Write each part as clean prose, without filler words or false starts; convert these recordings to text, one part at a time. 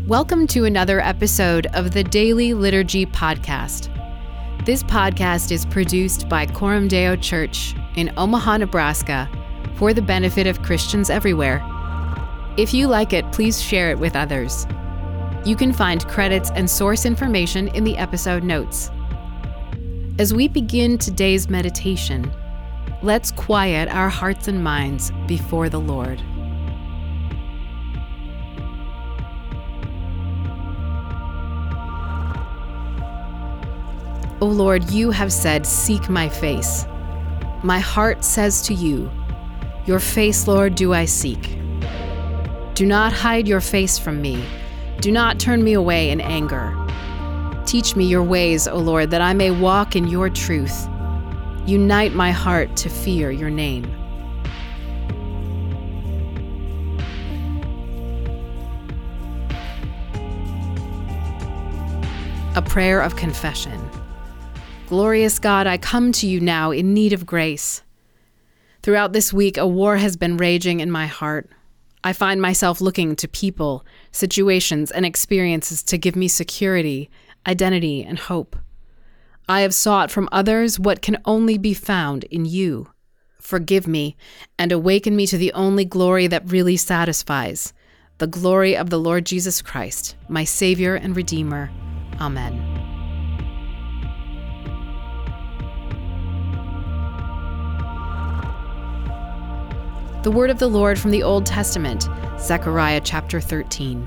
Welcome to another episode of the Daily Liturgy Podcast. This podcast is produced by Coram Deo Church in Omaha, Nebraska, for the benefit of Christians everywhere. If you like it, please share it with others. You can find credits and source information in the episode notes. As we begin today's meditation, let's quiet our hearts and minds before the Lord. O Lord, you have said, "Seek my face." My heart says to you, "Your face, Lord, do I seek." Do not hide your face from me. Do not turn me away in anger. Teach me your ways, O Lord, that I may walk in your truth. Unite my heart to fear your name. A prayer of confession. Glorious God, I come to you now in need of grace. Throughout this week, a war has been raging in my heart. I find myself looking to people, situations, and experiences to give me security, identity, and hope. I have sought from others what can only be found in you. Forgive me and awaken me to the only glory that really satisfies, the glory of the Lord Jesus Christ, my Savior and Redeemer. Amen. The word of the Lord from the Old Testament, Zechariah chapter 13.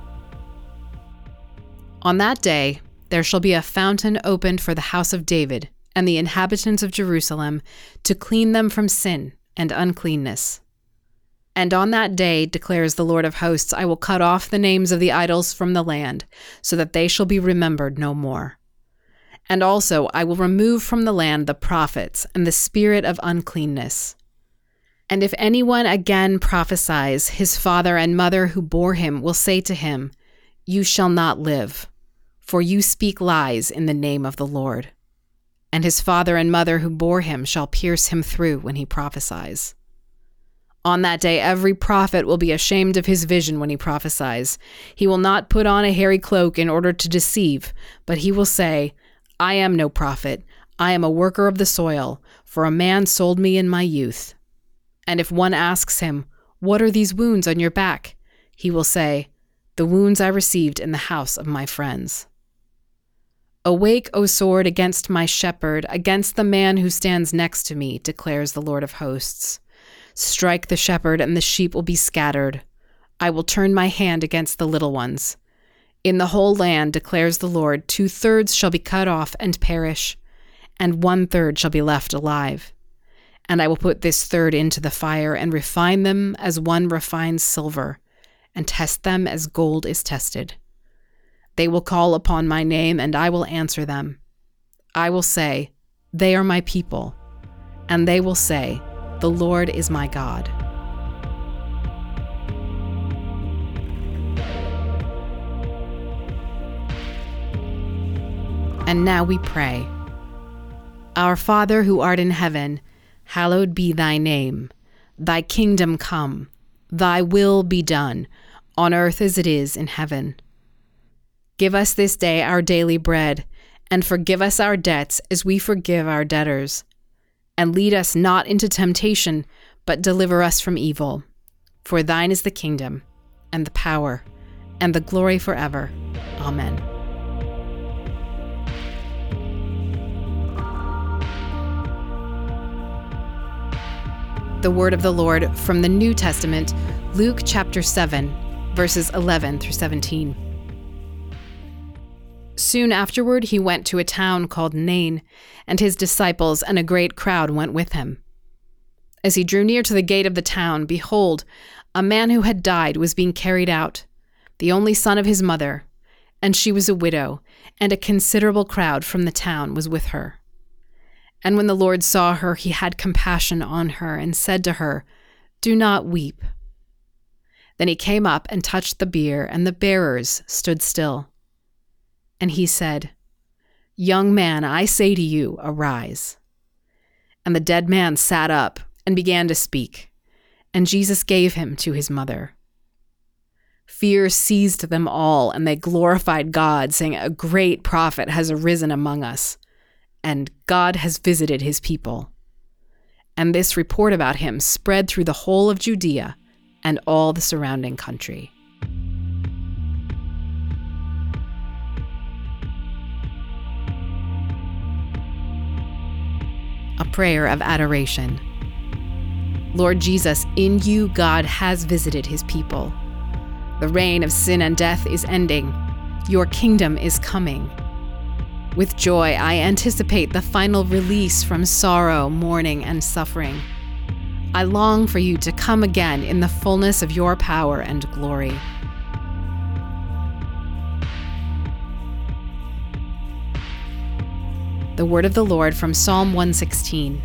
On that day, there shall be a fountain opened for the house of David and the inhabitants of Jerusalem to clean them from sin and uncleanness. And on that day, declares the Lord of hosts, I will cut off the names of the idols from the land, so that they shall be remembered no more. And also I will remove from the land the prophets and the spirit of uncleanness. And if anyone again prophesies, his father and mother who bore him will say to him, You shall not live, for you speak lies in the name of the Lord. And his father and mother who bore him shall pierce him through when he prophesies. On that day every prophet will be ashamed of his vision when he prophesies. He will not put on a hairy cloak in order to deceive, but he will say, I am no prophet, I am a worker of the soil, for a man sold me in my youth. And if one asks him, What are these wounds on your back? He will say, The wounds I received in the house of my friends. Awake, O sword, against my shepherd, against the man who stands next to me, declares the Lord of hosts. Strike the shepherd, and the sheep will be scattered. I will turn my hand against the little ones. In the whole land, declares the Lord, 2/3 shall be cut off and perish, and 1/3 shall be left alive. And I will put this third into the fire and refine them as one refines silver, and test them as gold is tested. They will call upon my name, and I will answer them. I will say, They are my people. And they will say, The Lord is my God. And now we pray. Our Father who art in heaven, hallowed be thy name. Thy kingdom come. Thy will be done, on earth as it is in heaven. Give us this day our daily bread, and forgive us our debts as we forgive our debtors. And lead us not into temptation, but deliver us from evil. For thine is the kingdom, and the power, and the glory forever. Amen. The word of the Lord from the New Testament, Luke chapter 7, verses 11 through 17. Soon afterward he went to a town called Nain, and his disciples and a great crowd went with him. As he drew near to the gate of the town, behold, a man who had died was being carried out, the only son of his mother, and she was a widow, and a considerable crowd from the town was with her. And when the Lord saw her, he had compassion on her and said to her, Do not weep. Then he came up and touched the bier, and the bearers stood still. And he said, Young man, I say to you, arise. And the dead man sat up and began to speak, and Jesus gave him to his mother. Fear seized them all, and they glorified God, saying, "A great prophet has arisen among us, and God has visited his people." And this report about him spread through the whole of Judea and all the surrounding country. A prayer of adoration. Lord Jesus, in you God has visited his people. The reign of sin and death is ending. Your kingdom is coming. With joy, I anticipate the final release from sorrow, mourning, and suffering. I long for you to come again in the fullness of your power and glory. The word of the Lord from Psalm 116.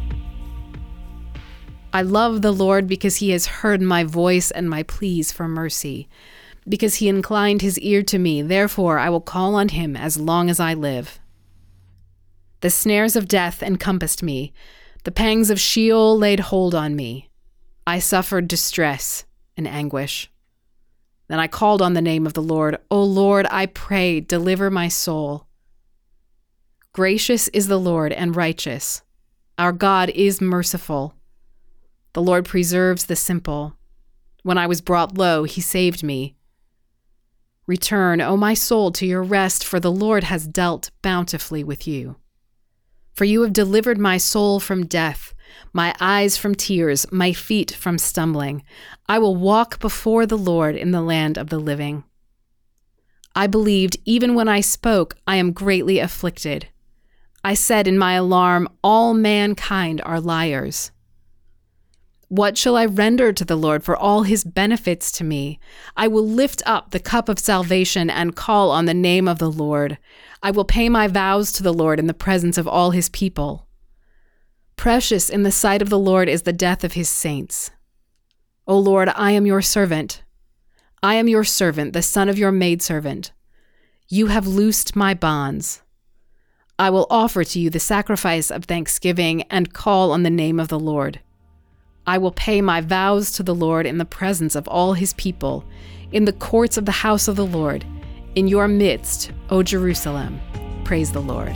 I love the Lord because he has heard my voice and my pleas for mercy. Because he inclined his ear to me, therefore I will call on him as long as I live. The snares of death encompassed me. The pangs of Sheol laid hold on me. I suffered distress and anguish. Then I called on the name of the Lord. O Lord, I pray, deliver my soul. Gracious is the Lord and righteous. Our God is merciful. The Lord preserves the simple. When I was brought low, he saved me. Return, O my soul, to your rest, for the Lord has dealt bountifully with you. For you have delivered my soul from death, my eyes from tears, my feet from stumbling. I will walk before the Lord in the land of the living. I believed even when I spoke, I am greatly afflicted. I said in my alarm, all mankind are liars. What shall I render to the Lord for all his benefits to me? I will lift up the cup of salvation and call on the name of the Lord. I will pay my vows to the Lord in the presence of all his people. Precious in the sight of the Lord is the death of his saints. O Lord, I am your servant. I am your servant, the son of your maidservant. You have loosed my bonds. I will offer to you the sacrifice of thanksgiving and call on the name of the Lord. I will pay my vows to the Lord in the presence of all his people, in the courts of the house of the Lord, in your midst, O Jerusalem. Praise the Lord.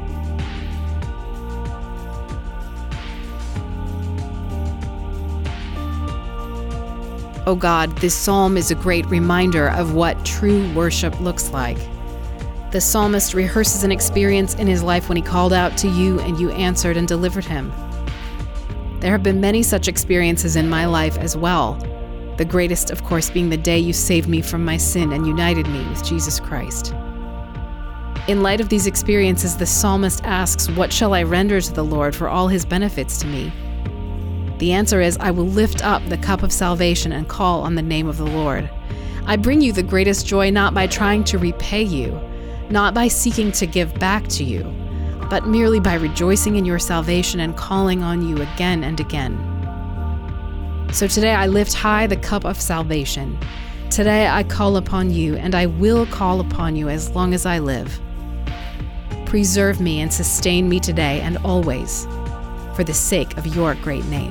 O God, this psalm is a great reminder of what true worship looks like. The psalmist rehearses an experience in his life when he called out to you and you answered and delivered him. There have been many such experiences in my life as well, the greatest, of course, being the day you saved me from my sin and united me with Jesus Christ. In light of these experiences, the psalmist asks, what shall I render to the Lord for all his benefits to me? The answer is, I will lift up the cup of salvation and call on the name of the Lord. I bring you the greatest joy not by trying to repay you, not by seeking to give back to you, but merely by rejoicing in your salvation and calling on you again and again. So today I lift high the cup of salvation. Today I call upon you, and I will call upon you as long as I live. Preserve me and sustain me today and always, for the sake of your great name.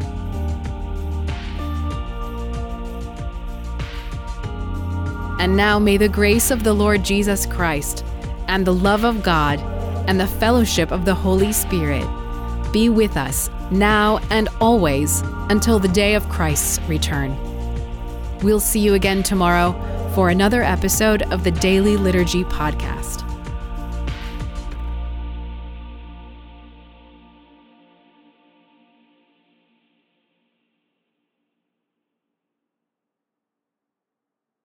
And now may the grace of the Lord Jesus Christ, and the love of God, and the fellowship of the Holy Spirit be with us now and always until the day of Christ's return. We'll see you again tomorrow for another episode of the Daily Liturgy Podcast.